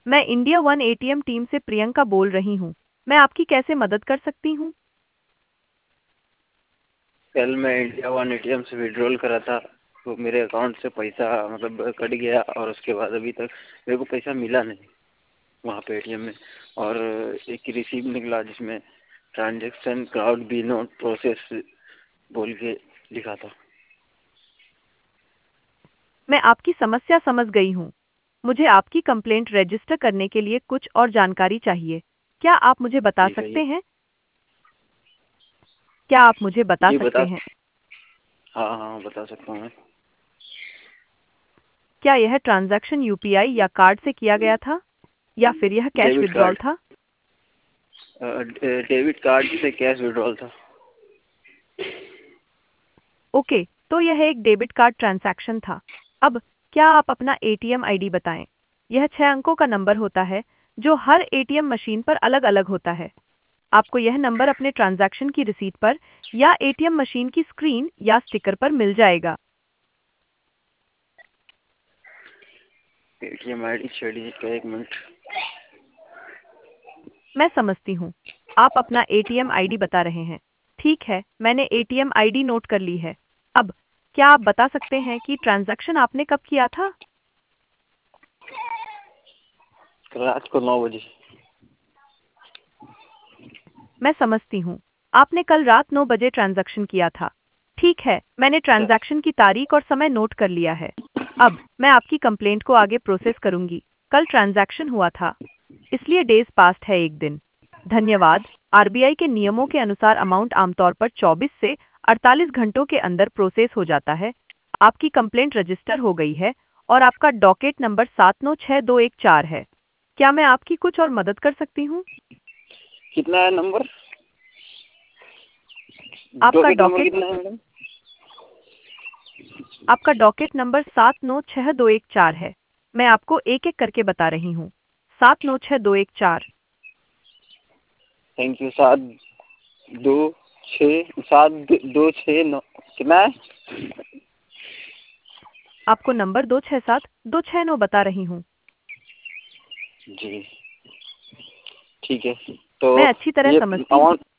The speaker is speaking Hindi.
मैं इंडिया वन एटीएम टीम से प्रियंका बोल रही हूँ। मैं आपकी कैसे मदद कर सकती हूँ? कल मैं इंडिया वन एटीएम से विड्रॉल करा था, तो मेरे अकाउंट से पैसा मतलब कट गया और उसके बाद अभी तक मेरे को पैसा मिला नहीं वहाँ पे एटीएम में। और एक रिसीव निकला जिसमें transaction could be not process बोल के लिखा था। मैं आपकी समस्या समझ गई हूँ। मुझे आपकी कंप्लेंट रजिस्टर करने के लिए कुछ और जानकारी चाहिए। क्या आप मुझे बता जी सकते कहिए। हैं? क्या आप मुझे बता जी सकते बता। हैं? हाँ हाँ बता सकता हूँ मैं। क्या यह ट्रांजैक्शन यूपीआई या कार्ड से किया गया था या फिर यह कैश डेबिट विड्रॉल कार्ड। था? डेबिट कार्ड से कैश विड्रॉल था। ओके, तो यह एक डेबिट कार्ड ट्रांजैक्शन था। अब क्या आप अपना एटीएम आईडी बताएं? यह 6 अंकों का नंबर होता है जो हर एटीएम मशीन पर अलग-अलग होता है। आपको यह नंबर अपने ट्रांजैक्शन की रसीद पर या एटीएम मशीन की स्क्रीन या स्टिकर पर मिल जाएगा। एटीएम आई डी 6 डिजिट का, 1 मिनट। मैं समझती हूँ। आप अपना एटीएम आईडी बता रहे हैं। ठीक है, मैंने एटीएम आईडी नोट कर ली है। अब क्या आप बता सकते हैं कि ट्रांजैक्शन आपने कब किया था? रात को 9 बजे। मैं समझती हूँ। आपने कल रात 9 बजे ट्रांजैक्शन किया था। ठीक है, मैंने यस। ट्रांजैक्शन की तारीख और समय नोट कर लिया है। अब मैं आपकी कंप्लेंट को आगे प्रोसेस करूंगी। कल ट्रांजैक्शन हुआ था, इसलिए डेज पास्ट है 1 दिन। धन्यवाद। आरबीआई के नियमों के अनुसार अमाउंट आमतौर पर 24 से 48 घंटों के अंदर प्रोसेस हो जाता है। आपकी कंप्लेंट रजिस्टर हो गई है और आपका डॉकेट नंबर 796214 है। क्या मैं आपकी कुछ और मदद कर सकती हूँ? कितना है नंबर? आपका डॉकेट नंबर डॉकेट कितना है मैडम? आपका डॉकेट नंबर 796214 है। मैं आपको एक-एक करके बता रही हूँ। 796214। Thank you. 7 2 6 कितना है? आपको नंबर 267269 बता रही हूँ। जी ठीक है। तो मैं अच्छी तरह ये समझती हूँ। अमाउंट